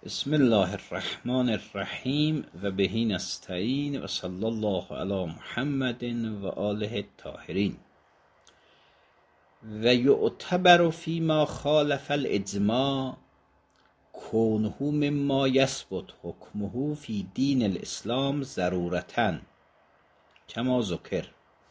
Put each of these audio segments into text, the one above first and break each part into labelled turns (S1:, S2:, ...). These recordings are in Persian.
S1: بسم الله الرحمن الرحیم و بهی نستعین و صلی الله علی محمد و آله الطاهرین. و یعتبر فیما خالف الاجماع کونه مما یثبت حکمه فی دین الاسلام ضرورتاً کما ذکر.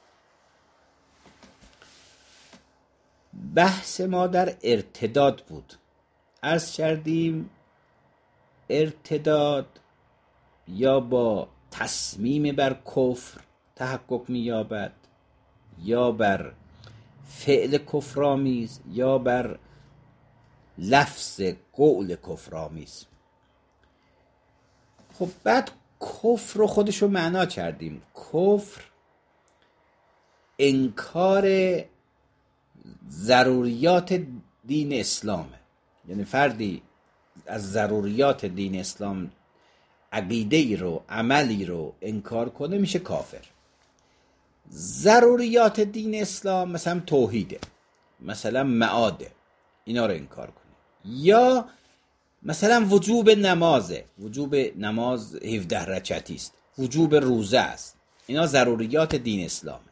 S1: بحث ما در ارتداد بود. عرض کردیم ارتداد یا با تصمیم بر کفر تحقق می‌یابد یا بر فعل کفرآمیز یا بر لفظ قول کفرآمیز. خب بعد کفر رو خودشو معنا کردیم. کفر انکار ضروریات دین اسلامه، یعنی فردی از ضروریات دین اسلام عقیده‌ای رو عملی رو انکار کنه میشه کافر. ضروریات دین اسلام مثلا توحیده، مثلا معاده، اینا رو انکار کنه. یا مثلا وجوب نمازه، وجوب نماز 17 رکعتی است، وجوب روزه است، اینا ضروریات دین اسلام.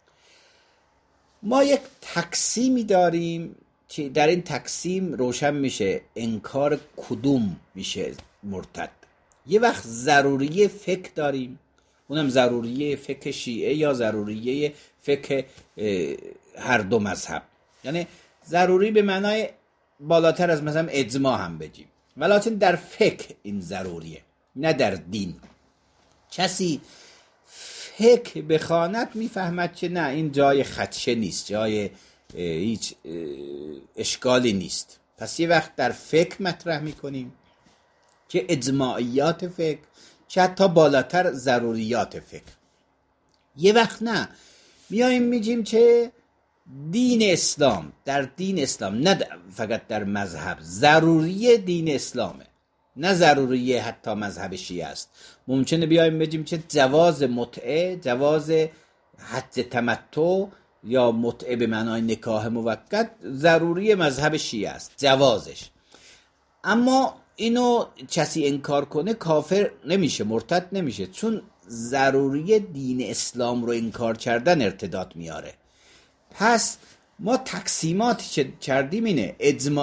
S1: ما یک تقسیمی داریم که در این تقسیم روشن میشه انکار کدوم میشه مرتد. یه وقت ضروری فقه داریم، اونم ضروری فقه شیعه یا ضروری فقه هر دو مذهب، یعنی ضروری به معنای بالاتر از مثلا اجماع هم بگیم، ولکن در فقه این ضروریه نه در دین. کسی فقه بخواند میفهمد که نه این جای خدشه نیست، جای هیچ اشکالی نیست. پس یه وقت در فقه مطرح میکنیم که اجماعیات فقه که حتی بالاتر ضروریات فقه. یه وقت نه، میایم میگیم که دین اسلام، در دین اسلام نه فقط در مذهب، ضروری دین اسلامه، نه ضروری حتی مذهب شیعه است. ممکنه بیایم بگیم که جواز متعه، جواز حج تمتع یا متعه به معنای نکاح موقت ضروری مذهب شیعه است، جوازش. اما اینو کسی انکار کنه کافر نمیشه، مرتد نمیشه، چون ضروری دین اسلام رو انکار کردن ارتداد میاره. پس ما تقسیماتی که کردیم اینه: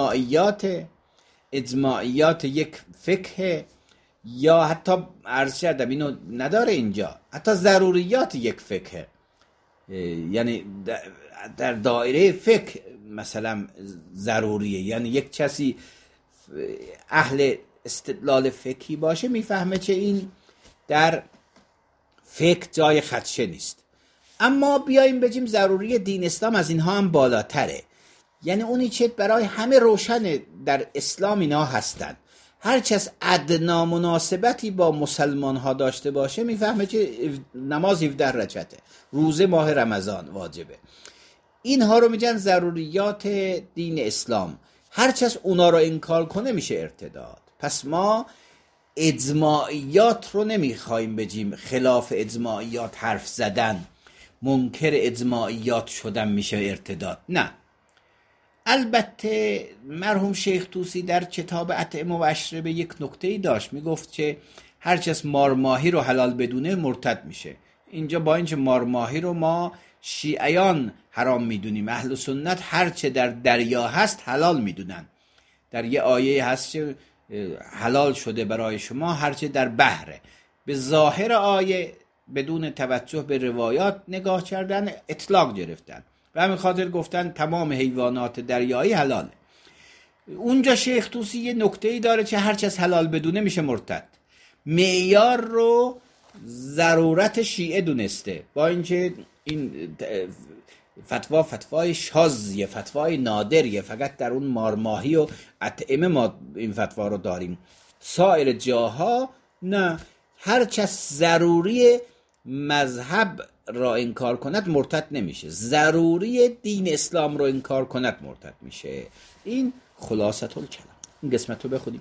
S1: اجماعیات یک فقه، یا حتی عرض کردم اینو نداره اینجا، حتی ضروریات یک فقه، یعنی در دایره فقه مثلا ضروریه. یعنی یک کسی اهل استدلال فقهی باشه میفهمه که این در فقه جای خدشه نیست. اما بیاییم بگیم ضروری دین اسلام از اینها هم بالاتره، یعنی اونی که برای همه روشن در اسلام اینا هستن. هر کس ادنا مناسبتی با مسلمان ها داشته باشه میفهمه که نماز 17 رکعته، روزه ماه رمضان واجبه. اینها رو میگن ضروریات دین اسلام. هر کس اونا رو انکار کنه میشه ارتداد. پس ما اجماعیات رو نمیخوایم بگیم خلاف اجماعیات حرف زدن، منکر اجماعیات شدن میشه ارتداد، نه. البته مرحوم شیخ طوسی در کتاب اطعمه و اشربه یک نکته‌ای داشت، میگفت که هر کس مارماهی رو حلال بدونه مرتد میشه. اینجا با اینکه مارماهی رو ما شیعیان حرام میدونیم، اهل سنت هر چه در دریا هست حلال میدونن. در یه آیه هست که حلال شده برای شما هر چه در بحره. به ظاهر آیه بدون توجه به روایات نگاه کردن، اطلاق گرفتن و همین خاطر گفتن تمام حیوانات دریایی حلاله. اونجا شیخ طوسی یه نکته‌ای داره که هر کس حلال بدونه میشه مرتد. معیار رو ضرورت شیعه دونسته، با اینکه این فتوای شاذیه، فتوای نادریه، فقط در اون مارماهی و اطعمه ما این فتوا رو داریم، سایر جاها نه. هر کس ضروری مذهب را انکار کند مرتد نمیشه، ضروری دین اسلام را انکار کند مرتد میشه. این خلاصه الکلام. این قسمت رو بخونیم.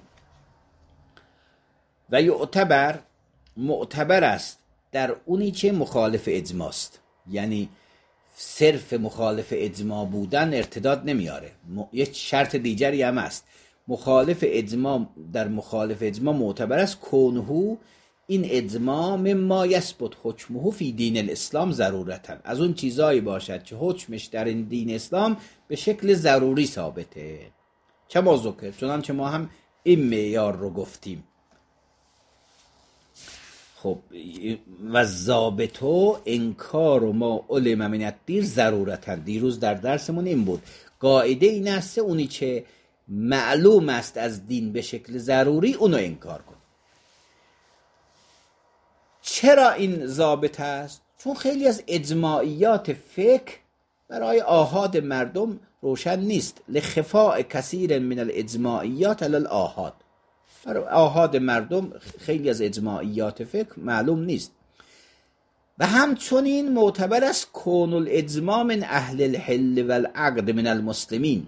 S1: و یعتبر، معتبر است در اونی که مخالف اجماع است، یعنی صرف مخالف اجماع بودن ارتداد نمیاره. یک شرط دیگری هم است، مخالف اجماع در مخالف اجماع معتبر است کونه این اجماع مما یثبت حکمه فی دین الاسلام ضرورتا، از اون چیزایی باشد که حکمش در این دین اسلام به شکل ضروری ثابته. چه ذکر، چنانچه ما هم این معیار رو گفتیم. خب و ضابطو انکار و ما علم من الدین ضرورتا، دیروز در درسمون این بود قاعده این است اونی که معلوم است از دین به شکل ضروری اونو انکار کن. چرا این ضابط است؟ چون خیلی از اجماعیات فقه برای آحاد مردم روشن نیست، لخفاء کثیر من الاجماعیات علی الاحاد، برای آحاد مردم خیلی از اجماعیات فقه معلوم نیست. و همچنین معتبر است کون الاجماع من اهل الحل والعقد من المسلمین.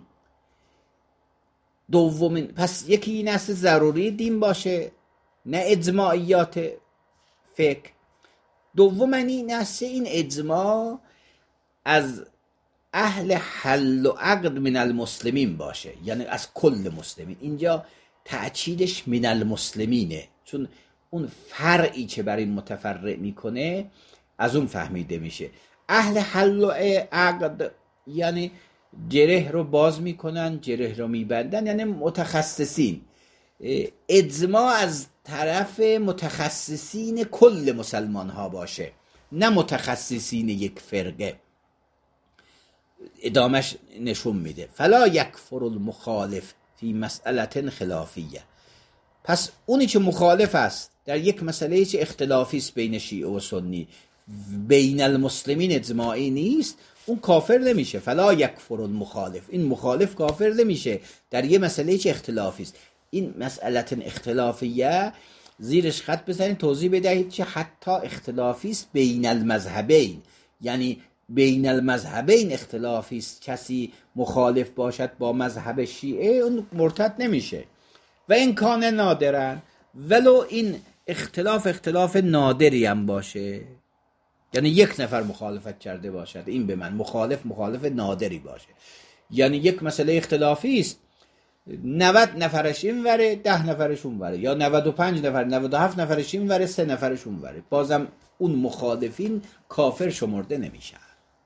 S1: دومین، پس یکی این است ضروری دین باشه نه اجماعیات فقه. دوم این است این اجماع از اهل حل و عقد من المسلمین باشه، یعنی از کل مسلمین. اینجا تأکیدش من المسلمینه، چون اون فرعی که برای متفرع میکنه از اون فهمیده میشه. اهل حل و عقد یعنی جره رو باز میکنن، جره رو میبندن، یعنی متخصصین. اجماع از طرف متخصصین کل مسلمان ها باشه، نه متخصصین یک فرقه. ادامش نشون میده فلا یکفر المخالف فی مسئله خلافیه. پس اونی که مخالف است در یک مسئله که اختلافی است بین شیعه و سنی، بین المسلمین اجماعی نیست، اون کافر نمیشه. فلا یکفر المخالف، این مخالف کافر نمیشه در یه مسئله که اختلافی است. این مسئله اختلافیه زیرش خط بزنید توضیح بدهید که حتی اختلافی است بین المذهبین، یعنی بین المذهبین اختلافی است، کسی مخالف باشد با مذهب شیعه اون مرتد نمیشه. و این کان نادرن، ولو این اختلاف نادری هم باشه، یعنی یک نفر مخالفت کرده باشد، این به من مخالف نادری باشه. یعنی یک مسئله اختلافی است 90 نفرش این وره 10 نفرش اون وره، یا 95 نفر 97 نفرش این وره 3 نفرش اون وره، بازم اون مخالفین کافر شمرده نمیشن.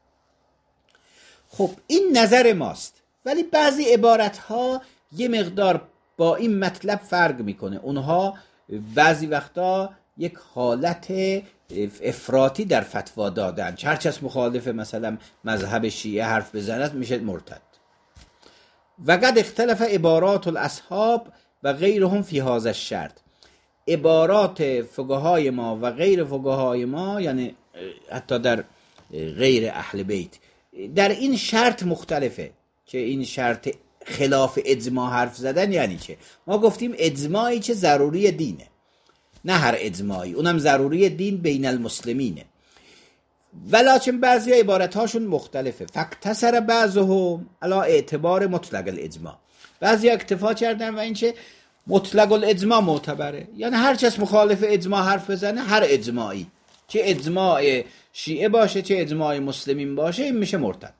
S1: خب این نظر ماست، ولی بعضی عبارت ها یه مقدار با این مطلب فرق میکنه. اونها بعضی وقتا یک حالت افراطی در فتوا دادن، هرچه از مخالف مثلا مذهب شیعه حرف بزند میشه مرتد. و قد اختلف عبارات الاصحاب و غیرهم فی هذا الشرط، عبارات فقهای ما و غیر فقهای ما، یعنی حتی در غیر اهل بیت، در این شرط مختلفه که این شرط خلاف اجماع حرف زدن یعنی چه. ما گفتیم اجماعی که ضروری دینه، نه هر اجماعی، اونم ضروری دین بین المسلمینه. ولیکن بعضی عبارتهاشون مختلفه. فاقتصر بعضهم علی اعتبار مطلق الاجماع، بعضی اکتفا کردن و این چه مطلق الاجماع معتبره، یعنی هر کس مخالف اجماع حرف بزنه، هر اجماعی، چه اجماع شیعه باشه چه اجماع مسلمین باشه، این میشه مرتد.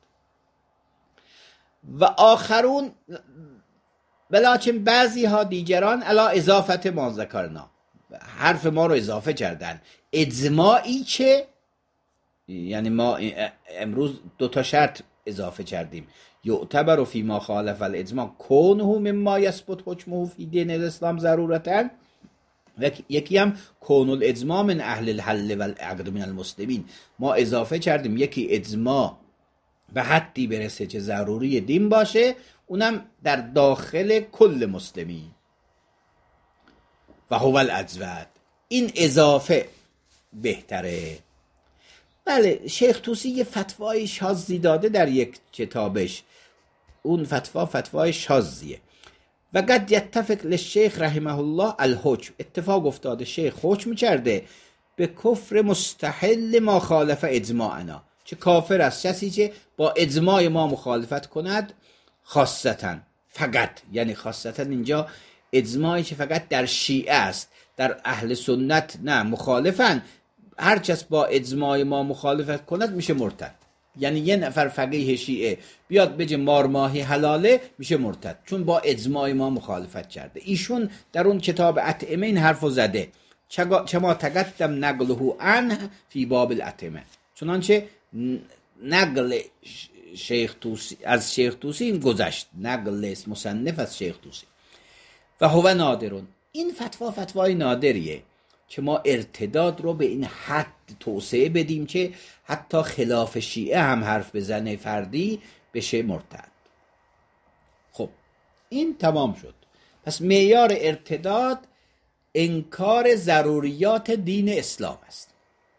S1: و آخرون ولیکن بعضی ها دیگران علی اضافت ما ذکرنا، حرف ما رو اضافه کردن. اجماعی که یعنی ما امروز 2 شرط اضافه کردیم، یعتبر فی ما خالف الاجماع کونه مما یثبت حکمه فی دین الاسلام ضرورتا، و یکی هم کون الاجماع من اهل الحل والعقد من المسلمین. ما اضافه کردیم یکی اجماع به حدی برسه که ضروری دین باشه، اونم در داخل کل مسلمین. و هو الاجود، این اضافه بهتره. بله، شیخ طوسی یه فتوای شاذی داده در یک کتابش، اون فتوای شاذیه. و قد یتفق للشیخ رحمه الله الحکم، اتفاق افتاده شیخ حکم کرده به کفر مستحل ما خالف اجماعنا، چه کافر است کسی که با اجماع ما مخالفت کند، خاصتا فقط، یعنی خاصتا اینجا اجماعی که فقط در شیعه است، در اهل سنت نه، مخالفن، هر کس با اجماع ما مخالفت کند میشه مرتد. یعنی یه نفر فقیه شیعه بیاد بگه مارماهی حلاله، میشه مرتد، چون با اجماع ما مخالفت کرده. ایشون در اون کتاب اطعمه این حرفو زده، چما تقدم نقله عنه فی باب الاطعمه، چنانچه نقل شیخ توسی از شیخ توسی این گذشت، نقل مصنف از شیخ توسی. و هو نادرون، این فتوای نادریه که ما ارتداد رو به این حد توسعه بدیم که حتی خلاف شیعه هم حرف بزنه فردی بشه مرتد. خب این تمام شد. پس معیار ارتداد انکار ضروریات دین اسلام است.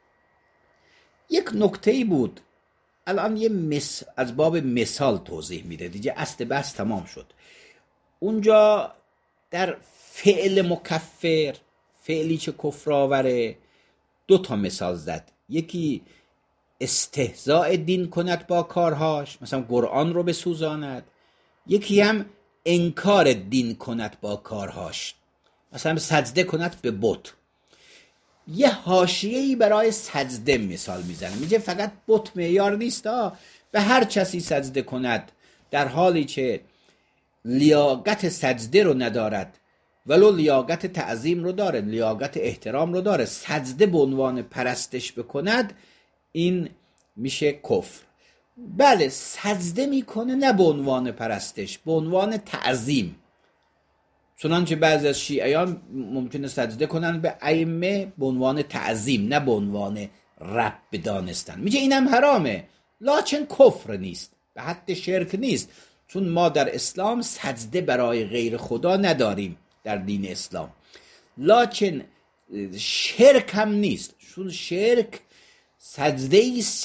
S1: یک نکته‌ای بود، الان یه از باب مثال توضیح میده دیگه، اصل بحث تمام شد. اونجا در فعل مکفر، فعلی که کفر آوره، 2 مثال زد. یکی استهزاء دین کند با کارهاش، مثلا قرآن رو بسوزاند. یکی هم انکار دین کند با کارهاش، مثلا سجده کند به بت. یه حاشیه‌ای برای سجده مثال میزنه، میگه فقط بت معیار نیست، به هر کسی سجده کند در حالی که لیاقت سجده رو ندارد ولو لیاقت تعظیم رو داره، لیاقت احترام رو داره، سجده به عنوان پرستش بکند، این میشه کفر. بله سجده میکنه نه به عنوان پرستش، به عنوان تعظیم، چنانچه بعضی از شیعیان ممکنه سجده کنن به ائمه به عنوان تعظیم نه به عنوان رب بدانستن. میگه اینم حرامه، لکن کفر نیست، به حد شرک نیست، چون ما در اسلام سجده برای غیر خدا نداریم در دین اسلام. لکن شرک هم نیست، چون شرک سجده ایست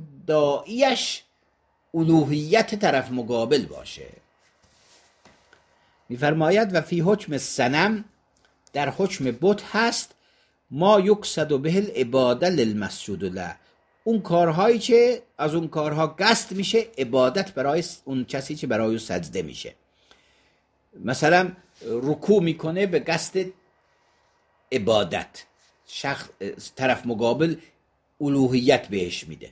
S1: داعیش الوهیت طرف مقابل باشه. میفرماید و فی حکم صنم، در حکم بت هست ما یقصد به العباده للمسجود له، اون کارهایی که از اون کارها قصد میشه عبادت برای اون کسی که برای او سجده میشه. مثلا رکوع میکنه به قصد عبادت، طرف مقابل الوهیت بهش میده.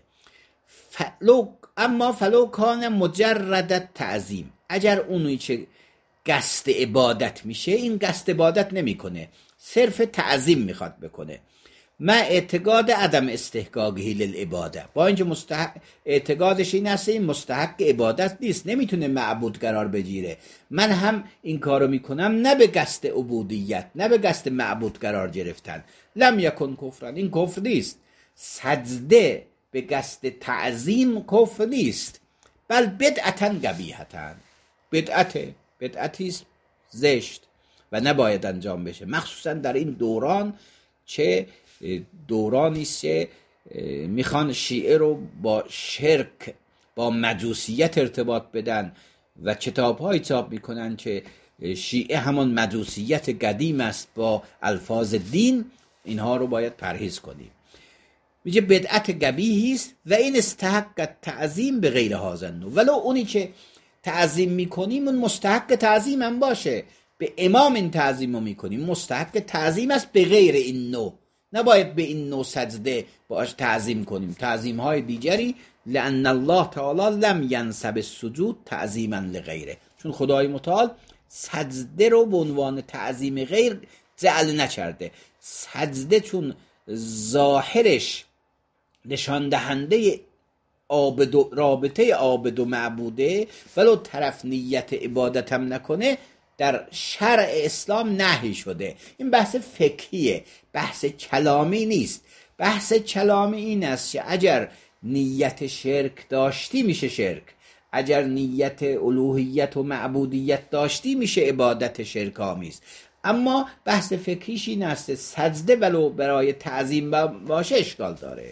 S1: اما فلو کان مجرد تعظیم، اگر اونی که قصد عبادت میشه این قصد عبادت نمیکنه، صرف تعظیم میخواد بکنه، ما اعتقاد عدم استحقاقه للعباده، با اینکه اعتقادش این هست این مستحق عبادت نیست، نمیتونه معبود قرار بگیره، من هم این کارو میکنم نه به قصد عبودیت نه به قصد معبود قرار گرفتن، لم یکن کفرن، این کفر نیست. سجده به قصد تعظیم کفر نیست، بل بدعتا قبیحتا، بدعتی است زشت و نباید انجام بشه، مخصوصا در این دوران چه دورانی است که میخوان شیعه رو با شرک با مجوسیت ارتباط بدن و کتاب‌های چاپ میکنن که شیعه همون مجوسیت قدیم است با الفاظ دین، اینها رو باید پرهیز کنیم. میگه بدعت قبیحی است و این استحق تعظیم به غیر هازن، ولو اونی که تعظیم میکنیم اون مستحق تعظیم هم باشه، به امام این تعظیم رو میکنیم مستحق تعظیم است به غیر این نوع، نباید به این نوع سجده باش تعظیم کنیم. تعظیم های دیگری لأن الله تعالی لم ینسب السجود تعظیما لغیره، چون خدای متعال سجده رو به عنوان تعظیم غیر جعل نکرده. سجده چون ظاهرش نشان دهنده رابطه عابد و معبوده، ولو طرف نیت عبادت هم نکنه، در شرع اسلام نهی شده. این بحث فقهیه، بحث کلامی نیست. بحث کلامی این است که اگر نیت شرک داشتی میشه شرک، اگر نیت الوهیت و معبودیت داشتی میشه عبادت شرک آمیز. اما بحث فقهیش این است سجده ولو برای تعظیم باشه اشکال داره.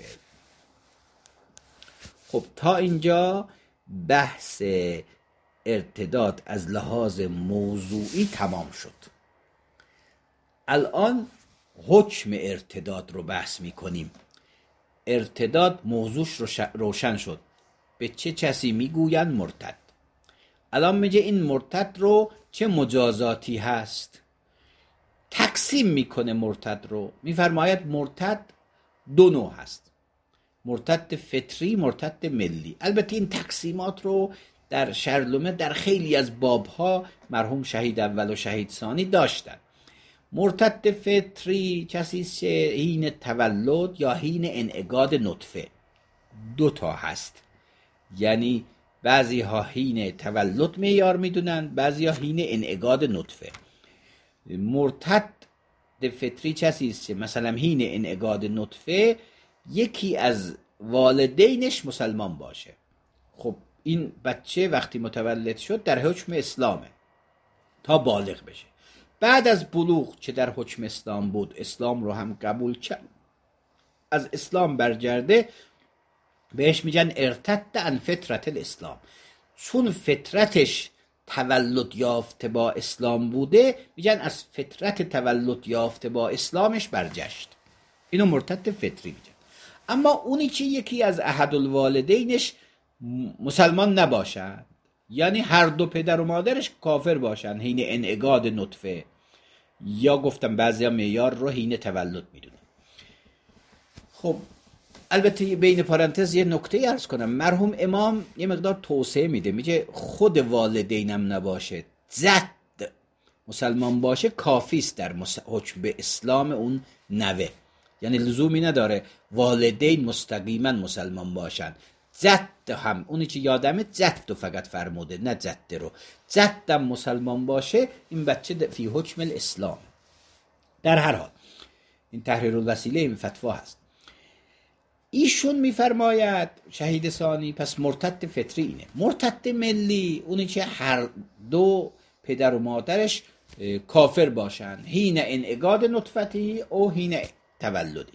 S1: خب تا اینجا بحث ارتداد از لحاظ موضوعی تمام شد. الان حکم ارتداد رو بحث میکنیم. ارتداد موضوعش روشن شد، به چه کسی میگوین مرتد. الان میگه این مرتد رو چه مجازاتی هست، تقسیم میکنه مرتد رو. میفرماید مرتد 2 نوع هست. مرتد فطری، مرتد ملی. البته این تقسیمات رو در شرلومه در خیلی از بابها مرحوم شهید اول و شهید ثانی داشتن. مرتد فطری کسی است که حین تولد یا حین انعقاد نطفه، دو تا هست، یعنی بعضی ها حین تولد معیار میدونن، بعضی ها حین انعقاد نطفه. مرتد فطری کسی است که مثلا حین انعقاد نطفه یکی از والدینش مسلمان باشه. خب این بچه وقتی متولد شد در حکم اسلامه تا بالغ بشه. بعد از بلوغ که در حکم اسلام بود، اسلام رو هم قبول کرد، از اسلام برگرده، بهش میگن ارتد عن فطرت الاسلام. چون فطرتش تولد یافته با اسلام بوده، میگن از فطرت تولد یافته با اسلامش برگشت. اینو مرتد فطری میگن. اما اونی که یکی از احدالوالدینش مسلمان نباشد، یعنی هر دو پدر و مادرش کافر باشن حین انعقاد نطفه، یا گفتم بعضیا معیار رو حین تولد میدونن. خب البته بین پرانتز یه نکته عرض کنم، مرحوم امام یه مقدار توسعه میده، میگه خود والدینم نباشه، زد مسلمان باشه کافیست در حکم به اسلام اون نوه، یعنی لزومی نداره والدین مستقیما مسلمان باشن. زد هم اونی که یادمه زد فقط فرموده، نه زد رو، زدم مسلمان باشه این بچه فی حکم الاسلام. در هر حال این تحریر الوسیله این فتوا هست. ایشون میفرماید شهید ثانی پس مرتد فطری اینه. مرتد ملی اونی که هر دو پدر و مادرش کافر باشن حین انعقاد نطفتی او حین تولدی.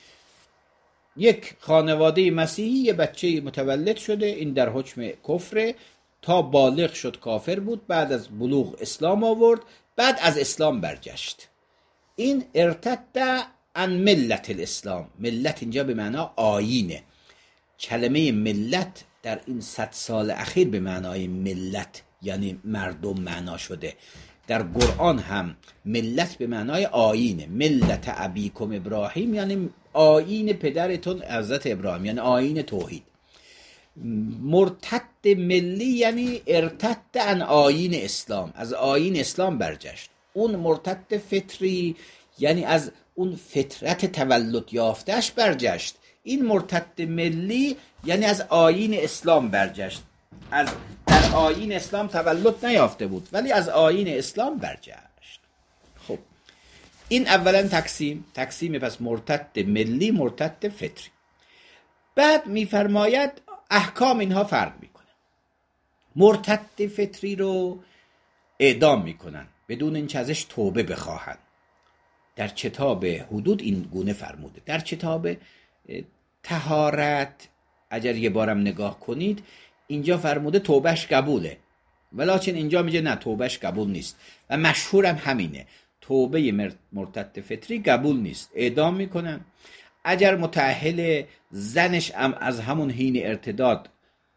S1: یک خانواده مسیحی یه بچه متولد شده، این در حکم کفر، تا بالغ شد کافر بود، بعد از بلوغ اسلام آورد، بعد از اسلام برگشت. این ارتد عن ملت الاسلام. ملت اینجا به معنا آیینه. کلمه ملت در این 100 سال اخیر به معنای ملت یعنی مردم معنا شده. در قرآن هم ملت به معنای آیینه. ملت ابیکم ابراهیم یعنی آیین پدرتون حضرت ابراهیم، یعنی آیین توحید. مرتد ملی یعنی ارتد عن آیین اسلام، از آیین اسلام برگشت. اون مرتد فطری یعنی از اون فطرت تولد یافتهش برگشت. این مرتد ملی یعنی از آیین اسلام برگشت، از در آیین اسلام تولد نیافته بود ولی از آیین اسلام برگشت. خب این اولا تقسیم پس مرتد ملی، مرتد فطری. بعد میفرماید احکام اینها فرق میکنه. مرتد فطری رو اعدام میکنن بدون اینکه ازش توبه بخواهن. در کتاب حدود این گونه فرموده. در کتاب طهارت اگر یه بارم نگاه کنید اینجا فرموده توبهش قبوله، ولیکن اینجا میگه نه توبهش قبول نیست و مشهورم همینه. توبه مرتد فطری قبول نیست، اعدام میکنن. اگر متأهل زنش از همون حین ارتداد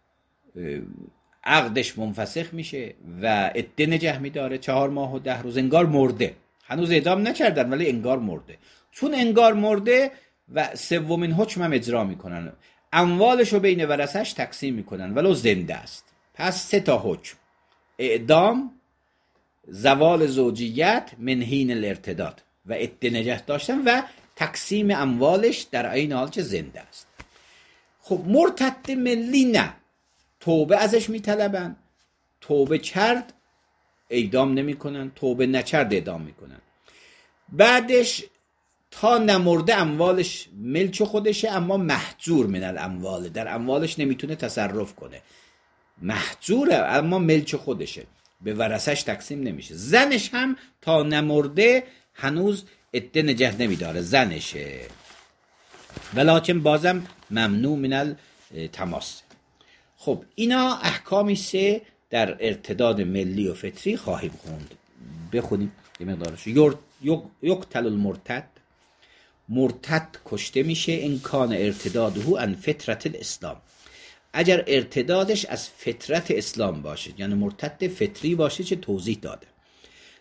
S1: عقدش منفسخ میشه و عده نگه میداره 4 ماه و 10 روز، انگار مرده، هنوز اعدام نکردن ولی انگار مرده. چون انگار مرده و سومین حکم هم اجرا میکنن، اموالش رو بین ورثش تقسیم میکنن ولو زنده است. پس 3 تا حکم: اعدام، زوال زوجیت من حین الارتداد و عده نگه داشتن و تقسیم اموالش در عین حال که زنده است. خب مرتد ملی نه، توبه ازش میطلبن، توبه کرد اعدام نمیکنن، توبه نکرد اعدام میکنن. بعدش تا نمرده اموالش ملک خودشه، اما محجور من الاموال، در اموالش نمیتونه تصرف کنه، محجوره اما ملک خودشه، به ورثش تقسیم نمیشه. زنش هم تا نمرده هنوز عده نگه نمیداره، زنشه، ولکن بازم ممنوع من التماس. خب اینا احکامی سه در ارتداد ملی و فطری خواهیم خوند. بخونیم یه مقدارش. یقتل المرتد، مرتد کشته میشه امکان ارتداده عن فطرت الاسلام، اگر ارتدادش از فطرت اسلام باشه، یعنی مرتد فطری باشه چه توضیح داده.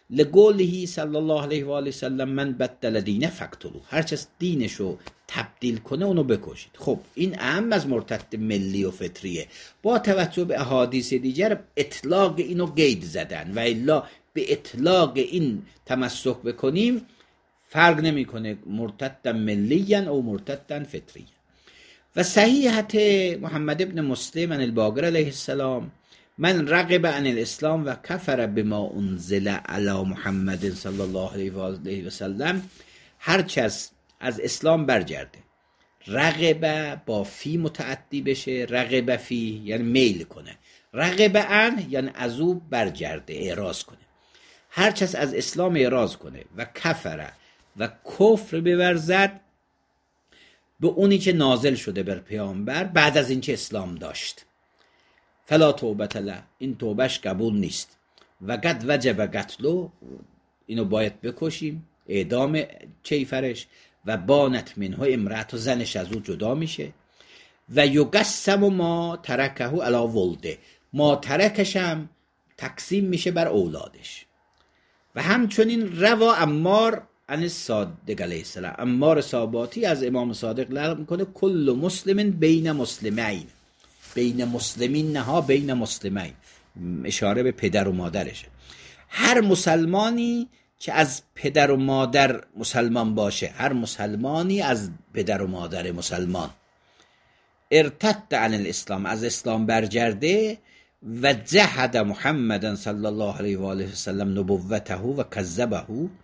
S1: لقوله صلی الله علیه و آله وسلم من بدل دینه فقتلوه، هر کس دینشو تبدیل کنه اونو بکشید. خب این اهم از مرتد ملی و فطریه. با توجه به احادیث دیگر اطلاق اینو قید زدن و الا به اطلاق این تمسک بکنیم فرق نمیکنه مرتد ملیاً او مرتد فطریاً. و صحیحت محمد ابن مسلم عن الباقر علیه السلام من رغب عن الاسلام و کفر بما انزل علی محمد صلی الله علیه و آله و سلم، هر کس از اسلام برگرده، رغب با فی متعدی بشه، رغب فی یعنی میل کنه، رغب عن یعنی از او برگرده اعراض کنه، هر کس از اسلام اعراض کنه و کفر و کفر بورزد به اونی که نازل شده بر پیامبر بعد از اینکه اسلام داشت، فلا توبت له، این توبهش قبول نیست، و قد وجب قتلو، اینو باید بکشیم، اعدام کیفرش، و بانت منه امرأت، و زنش از او جدا میشه، و یقسم ما ترکه علی ولده، ما ترکش هم تقسیم میشه بر اولادش. و همچنین روا عمار عن صادق علیه السلام، عمار صاباتی از امام صادق نقل میکنه کل مسلم بین مسلمین، بین مسلمین نها بین مسلمین، اشاره به پدر و مادرشه، هر مسلمانی که از پدر و مادر مسلمان باشه، هر مسلمانی از پدر و مادر مسلمان، ارتد عن الاسلام، از اسلام برگرده، و جحد محمد صلی الله علیه و آله وسلم نبوته و کذبه،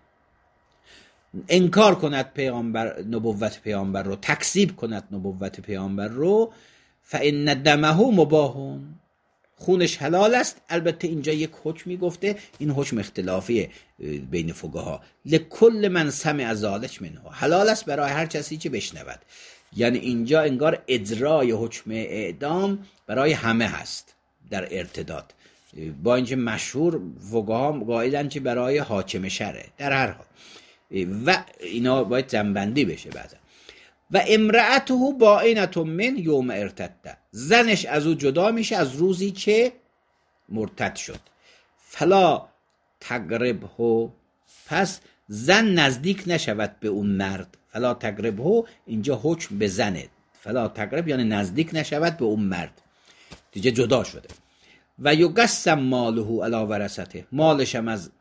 S1: انکار کند پیامبر نبوت پیامبر رو، تکذیب کند نبوت پیامبر رو، فان دمه مباح، خونش حلال است. البته اینجا یک حکمی گفته، این حکم اختلافیه بین فقها، لکل من سمع ذلک منه، حلال است برای هر کسی که بشنود. یعنی اینجا انگار اجرای حکم اعدام برای همه هست در ارتداد، با اینکه مشهور فقها قائلن که برای حاکم شرعه در هر حال، و اینا باید جنبندی بشه بعدا. و امرأته باینة من یوم ارتد، زنش از او جدا میشه از روزی که مرتد شد، فلا تقربه، پس زن نزدیک نشود به اون مرد، فلا تقربه اینجا حکم به زنه، فلا تقرب یعنی نزدیک نشود به اون مرد، دیگه جدا شده. و یقسم ماله علی ورثته، مالش هم از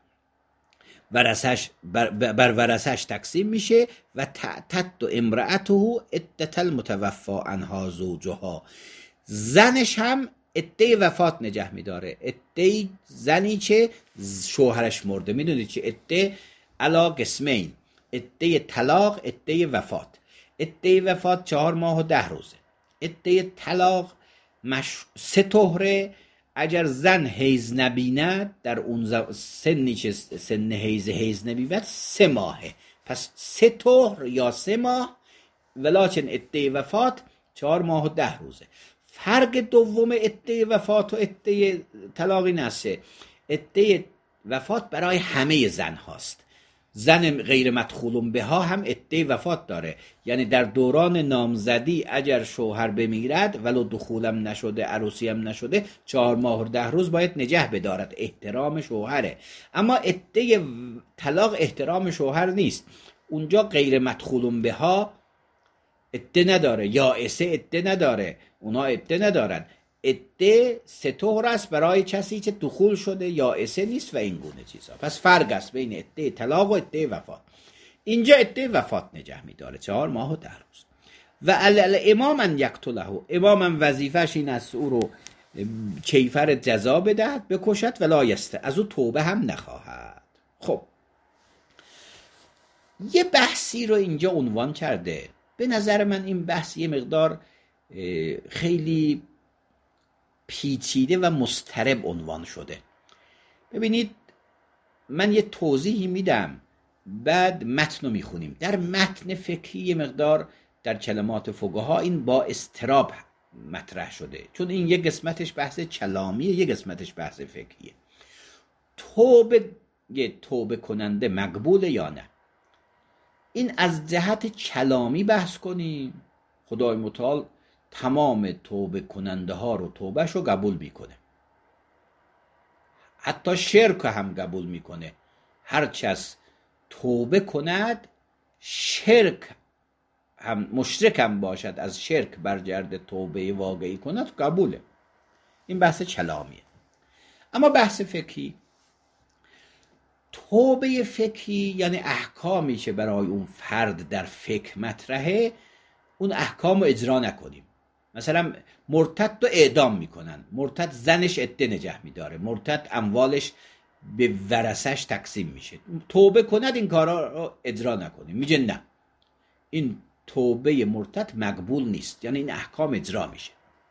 S1: ورثش بر ورثش تقسیم میشه، و تعتد امرأته عدة المتوفى عنها زوجها، زنش هم عده وفات نگه میداره، عده زنی که شوهرش مرده. میدونید که عده علی قسمین، عده طلاق، عده وفات. عده وفات 4 ماه و 10 روزه، عده طلاق 3 طهره، اگر زن حیض نبیند در اون سنی که سن حیض نبیند 3 ماهه، پس 3 طهر یا 3 ماه، ولکن عده وفات 4 ماه و 10 روزه. فرق دوم عده وفات و عده طلاقی نشه، عده وفات برای همه زن هاست، زن غیر مدخول بها هم عده وفات داره، یعنی در دوران نامزدی اگر شوهر بمیرد ولو دخولم نشده عروسی هم نشده 4 ماه و 10 روز باید نگه بدارد، احترام شوهره. اما عده طلاق احترام شوهر نیست، اونجا غیر مدخول بها عده نداره، یائسه عده نداره، اونا عده ندارن، عده 3 طهر است برای کسی که دخول شده، یائسه نیست و این گونه چیزا. پس فرق است بین عده طلاق و عده وفات. اینجا عده وفات نگه می‌داره 4 ماه و 10 روز. و الامام ان یقتله، امامم وظیفه‌ش این است او رو کیفر جزا بدهد، بکشد، ولا یسته، از او توبه هم نخواهد. خب یه بحثی رو اینجا عنوان کرده، به نظر من این بحث یه مقدار خیلی پیچیده و مضطرب عنوان شده. ببینید من یه توضیحی میدم، بعد متن رو میخونیم. در متن فقهی یه مقدار در کلمات فقها این با اضطراب مطرح شده، چون این یه قسمتش بحث کلامیه، یه قسمتش بحث فقهیه. توبه کننده مقبوله یا نه؟ این از جهت کلامی بحث کنیم، خدای متعال تمام توبه کننده ها رو توبهش رو قبول میکنه، حتی شرک هم قبول میکنه، هرچه از توبه کند شرک هم مشرک هم باشد از شرک برگرده توبه واقعی کند قبوله. این بحث کلامیه. اما بحث فقهی، توبه فقهی یعنی احکامی که برای اون فرد در فقه مطرحه اون احکام رو اجرا نکنیم. مثلا مرتد رو اعدام میکنن، مرتد زنش عده نگه میداره، مرتد اموالش به ورثش تقسیم میشه، توبه کند این کارا رو اجرا نکنیم. میگه نه، این توبه مرتد مقبول نیست، یعنی این احکام اجرا میشه.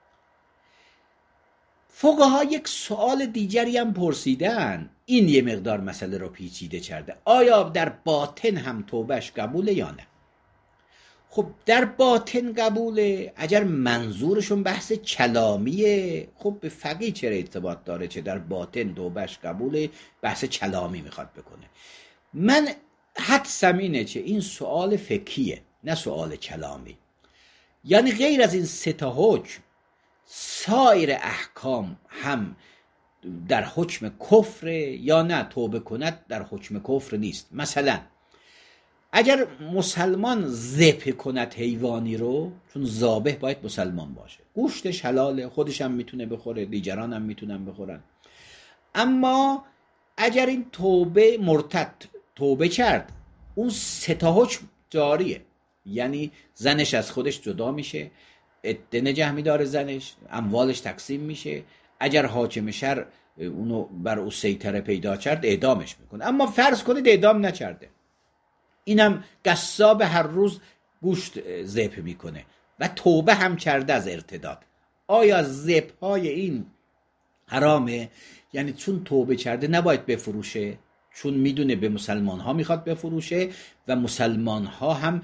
S1: فقها یک سوال دیگری هم پرسیدن، این یه مقدار مسئله رو پیچیده کرده. آیا در باطن هم توبهش قبوله یا نه؟ خب در باطن قبوله اگر منظورشون بحث کلامیه. خب به فقیه چرا ارتباط داره چه در باطن توبهش قبوله؟ بحث کلامی میخواد بکنه. من حدسم اینه چه این سوال فقهیه نه سوال کلامی. یعنی غیر از این سه تا حکم سایر احکام هم در حکم کفر یا نه توبه کند در حکم کفر نیست. مثلا اگر مسلمان ذبح کند حیوانی رو، چون ذابح باید مسلمان باشه، گوشتش حلاله، خودش هم میتونه بخوره، دیگران هم میتونن بخورن. اما اگر این توبه مرتد توبه کرد اون سه تا حکم جاریه. یعنی زنش از خودش جدا میشه، عده نگه میداره زنش، اموالش تقسیم میشه، اگر حاکم شهر اونو بر او سیطره پیدا کرد اعدامش میکنه. اما فرض کنید اعدام نکرده، اینم قصاب هر روز گوشت ذبح میکنه و توبه هم کرده از ارتداد. آیا ذبح های این حرامه؟ یعنی چون توبه کرده نباید بفروشه، چون میدونه به مسلمان ها میخواد بفروشه و مسلمان ها هم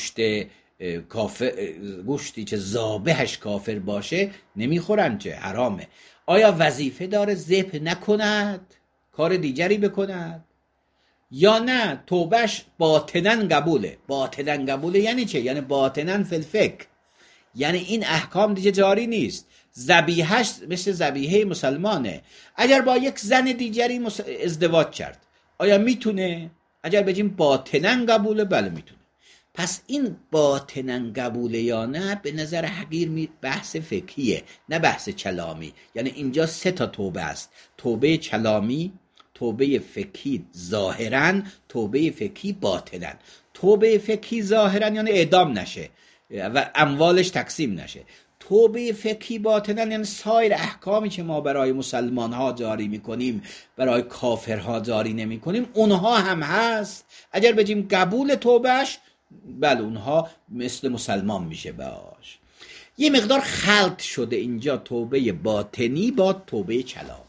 S1: گوشتی که ذابحش کافر باشه نمیخورن، که حرامه. آیا وظیفه داره ذبح نکند، کار دیگری بکند یا نه توبهش باطنن قبوله؟ باطنن قبوله یعنی چه؟ یعنی باطنن فی الفقه، یعنی این احکام دیگه جاری نیست. ذبیحش مثل ذبیحه مسلمانه. اگر با یک زن دیگری ازدواج کرد آیا میتونه؟ اگر بگیم باطنن قبوله بله میتونه. پس این باطنن قبوله یا نه به نظر حقیر بحث فقهیه نه بحث کلامی. یعنی اینجا سه تا توبه است: توبه کلامی، توبه فقهی ظاهرا، توبه فقهی باطنا. توبه فقهی ظاهرا یعنی اعدام نشه و اموالش تقسیم نشه. توبه فقهی باطنا یعنی سایر احکامی که ما برای مسلمان ها جاری میکنیم برای کافرها جاری نمی کنیم اونها هم هست. اگر بگیم قبول توبهش بله اونها مثل مسلمان میشه باش. یه مقدار خلط شده اینجا توبه باطنی با توبه کلامی.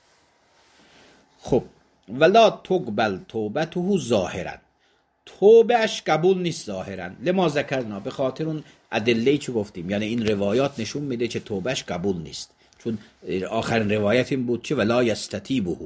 S1: خب ولا تقبل توبته ظاهرا، توبهش قبول نیست ظاهرا. لما ذکرنا، به خاطر اون ادله‌ای که گفتیم، یعنی این روایات نشون میده که توبهش قبول نیست. چون آخرین روایت این بود که ولا یستتیبه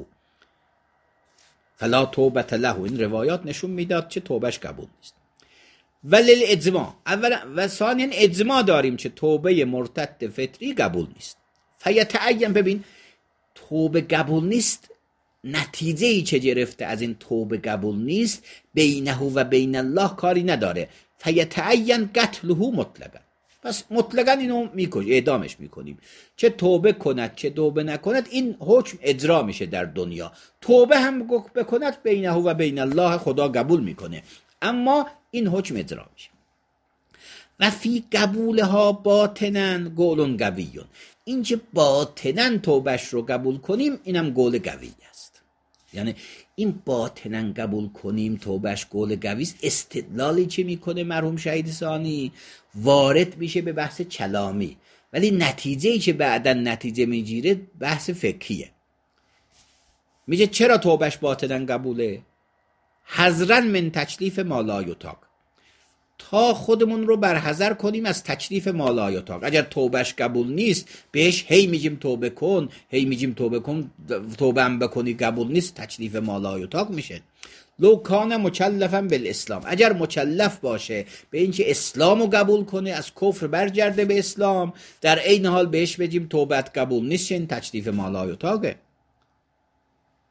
S1: فلا توبه له. این روایات نشون میداد که توبهش قبول نیست. ولی اجماع، اولا و ثانیا اجماع داریم که توبه مرتد فطری قبول نیست. فیتعین، ببین توبه قبول نیست، نتیجه ای چه گرفته از این توبه قبول نیست بینه و بین الله کاری نداره. فیتعین قتله مطلقا، پس مطلقا اینو میکنیم، اعدامش میکنیم. چه توبه کند چه توبه نکند این حکم اجرا میشه در دنیا. توبه هم بکند بینه و بین الله خدا قبول میکنه، اما این حکم اجرا میشه. و فی قبولها باطنن قول قویون، این که باطنن توبهش رو قبول کنیم اینم قول قوی است. یعنی این باطنن قبول کنیم توبهش قول قوی است. استدلالی چه میکنه مرحوم شهید ثانی؟ وارد میشه به بحث کلامی، ولی نتیجه‌ای که بعداً نتیجه میگیره بحث فقهیه. میگه چرا توبهش باطنن قبوله؟ حذرا من تکلیف ما لا یطاق، تا خودمون رو برحذر کنیم از تکلیف ما لا یطاق. اگر توبهش قبول نیست بهش هی میگیم توبه کن، هی میگیم توبه کن، توبه هم بکنی قبول نیست، تکلیف ما لا یطاق میشه. لو کان مکلفا بالاسلام، اگر مکلف باشه به اینکه اسلامو قبول کنه، از کفر برگرده به اسلام، در عین حال بهش بگیم توبت قبول نیست، این تکلیف ما لا یطاقه.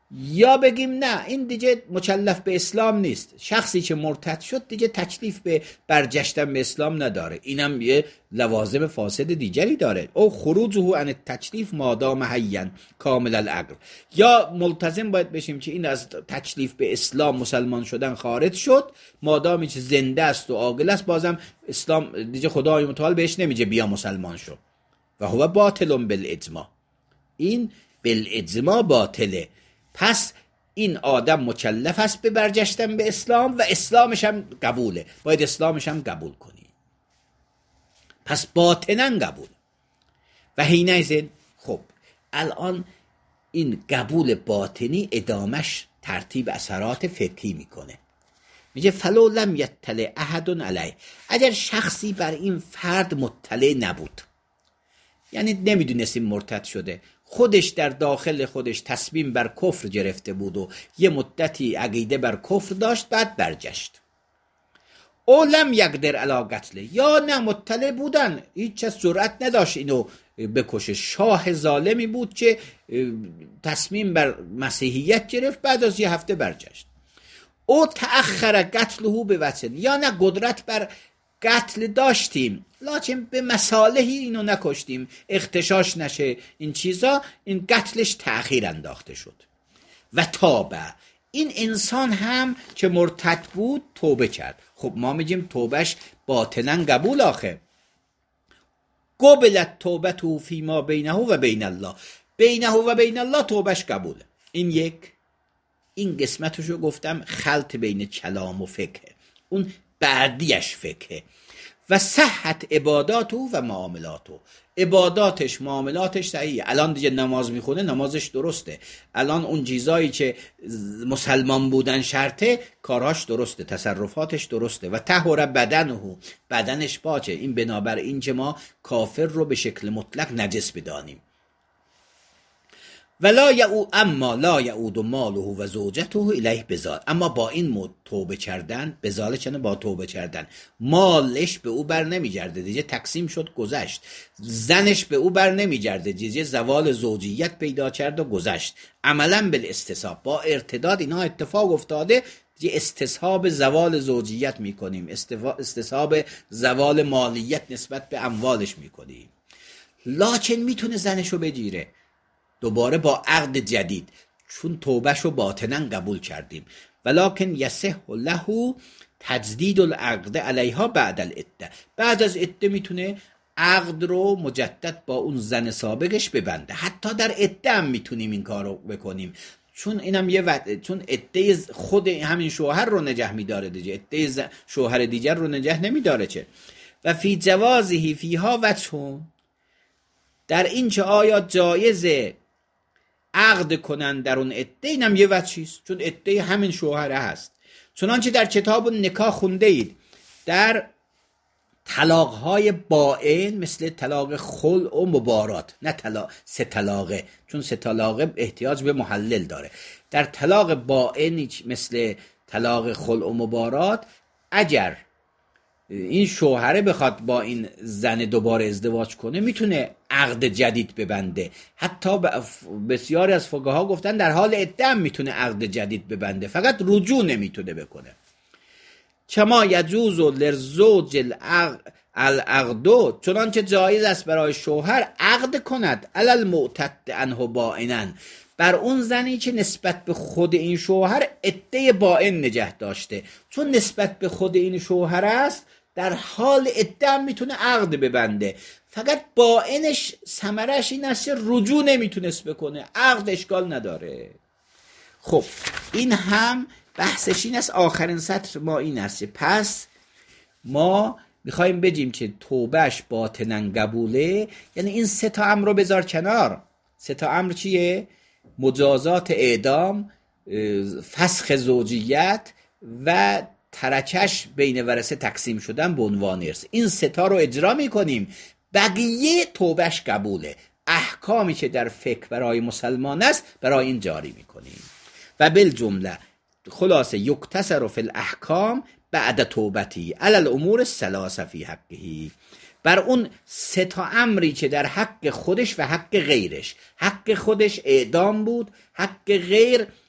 S1: یا بگیم نه این دیگه مکلف به اسلام نیست، شخصی که مرتد شد دیگه تکلیف به برگشتن به اسلام نداره، اینم یه لوازم فاسد دیگری داره. او خروجه عن التکلیف مادام حیا کامل العقل، یا ملتزم باید بشیم که این از تکلیف به اسلام مسلمان شدن خارج شد، مادامی که زنده است و عاقل است، بازم اسلام دیگه خدای متعال بهش نمیگه بیا مسلمان شو. و هو باطل بالاجماع، این بالاجماع باطله. پس این آدم مکلف است به برگشتن به اسلام و اسلامش هم قبوله، باید اسلامش هم قبول کنی. پس باطناً قبول. و حینئذ خب الان این قبول باطنی ادامش ترتیب اثرات فقهی میکنه. میگه فلو لم یطلع احد علیه، اگر شخصی بر این فرد مطلع نبود، یعنی نمیدونستیم مرتد شده، خودش در داخل خودش تصمیم بر کفر گرفته بود و یه مدتی عقیده بر کفر داشت، بعد برگشت. او لم یقدر علی قتله، یا نه مطلع بودن، هیچ کس جرأت نداشت اینو بکشه، شاه ظالمی بود که تصمیم بر مسیحیت گرفت، بعد از یه هفته برگشت. او تأخر قتله به وطن، یا نه قدرت بر قتل داشتیم لکن به مصالحی اینو نکشتیم، اغتشاش نشه این چیزا، این قتلش تأخیر انداخته شد. و تابه، این انسان هم که مرتد بود توبه کرد. خب ما میگیم توبهش باطنا قبول، آخه قبلت توبته فیما بینه و بین الله، بینه و بین الله توبهش قبوله. این قسمتشو گفتم خلط بین کلام و فقه، اون بعدیش فقه. و صحت عباداتو و معاملاتو، عباداتش معاملاتش صحیحه. الان دیگه نماز میخونه، نمازش درسته. الان اون چیزایی که مسلمان بودن شرطه، کارهاش درسته، تصرفاتش درسته. و طهر بدنه، بدنش پاکه. این بنابر این که ما کافر رو به شکل مطلق نجس بدانیم. اما لا یعود ماله و زوجته الیه بزال، اما با این توبه کردن، بزاله چنه با توبه کردن، مالش به او بر نمیگرده دیگه، تقسیم شد گذشت. زنش به او بر نمیگرده دیگه، زوال زوجیت پیدا کرد و گذشت. عملا بالاستصحاب، با ارتداد اینا اتفاق افتاده دیگه، استصحاب زوال زوجیت میکنیم، استصحاب زوال مالیت نسبت به اموالش میکنیم. لکن میتونه زنشو بگیره دوباره با عقد جدید، چون توبهشو باطنا قبول کردیم. ولکن یصح له تجدید العقد علیها بعد العده، بعد از عده میتونه عقد رو مجدد با اون زن سابقش ببنده. حتی در عده هم میتونیم این کارو بکنیم، چون اینم چون عده خود همین شوهر رو نگه میداره دیگه، عده شوهر دیگر رو نگه نمیداره. چه و فی جوازه فیها وجه، در این چه آیا جایزه عقد کنن در اون عده، اینم یه وجهیست، چون عده همین شوهره هست. چنانچه در کتاب نکاح خونده اید در طلاقهای بائن، مثل طلاق خلع و مبارات، نه سه طلاقه، چون سه طلاقه احتیاج به محلل داره. در طلاق بائن مثل طلاق خلع و مبارات، اگر این شوهره بخواد با این زن دوباره ازدواج کنه، میتونه عقد جدید ببنده. حتی بسیاری از فقها گفتن در حال عده هم میتونه عقد جدید ببنده، فقط رجوع نمیتونه بکنه. کما یجوز للزوج العقد، چنانچه جایز است برای شوهر عقد کند علی المعتد عنه بائنا، بر اون زنی که نسبت به خود این شوهر عده بائن نگه داشته، چون نسبت به خود این شوهر است در حال عده هم میتونه عقد ببنده، فقط بائنش ثمرش این است رجوع نمیتونست بکنه، عقد اشکال نداره. خب این هم بحثش این است. آخرین سطر ما این است، پس ما میخوایم بگیم که توبهش باطناً قبوله، یعنی این سه تا امر رو بذار کنار. سه تا امر چیه؟ مجازات اعدام، فسخ زوجیت و ترکش بین ورثه تقسیم شدن به عنوان ارث. این سه تا رو اجرا میکنیم، بقیه توبهش قبوله. احکامی که در فقه برای مسلمان است برای این جاری میکنیم. و بالجمله خلاصه یکتسر فی الاحکام بعد توبتی علی الامور الثلاثه فی حقه، بر اون سه تا امری که در حق خودش و حق غیرش، حق خودش اعدام بود، حق غیر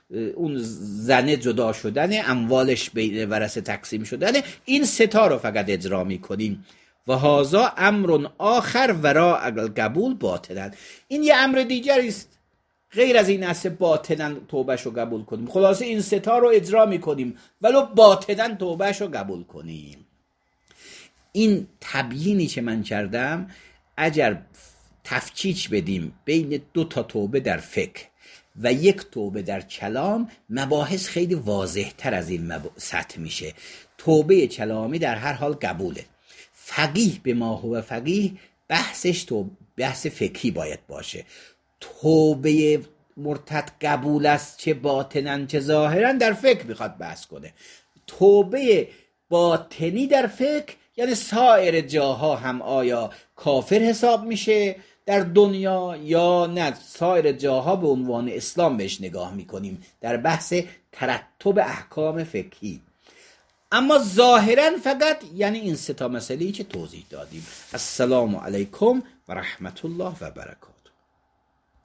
S1: اون زنه جدا شدن، اموالش بین ورثه تقسیم شدن، این ستا رو فقط اجرا میکنیم. و هذا امر آخر وراء القبول باطلا، این یه امر دیگری است غیر از این است باطلا توبهش رو قبول کنیم. خلاصه این ستا رو اجرا میکنیم ولو باطلا توبهش رو قبول کنیم. این تبیینی که من کردم اگر تفکیک بدیم بین 2 توبه در فقه و 1 توبه در کلام، مباحث خیلی واضح تر از این سطح میشه. توبه کلامی در هر حال قبوله. فقیه به ما هو فقیه بحثش بحث فقهی باید باشه. توبه مرتد قبول است چه باطنن چه ظاهرن در فقه میخواد بحث کنه. توبه باطنی در فقه یعنی سایر جاها هم آیا کافر حساب میشه در دنیا یا نه، سایر جاها به عنوان اسلام بهش نگاه میکنیم در بحث ترتب احکام فقهی. اما ظاهرا فقط یعنی این 3 مسئله‌ای که توضیح دادیم. السلام علیکم و رحمت الله و برکاته.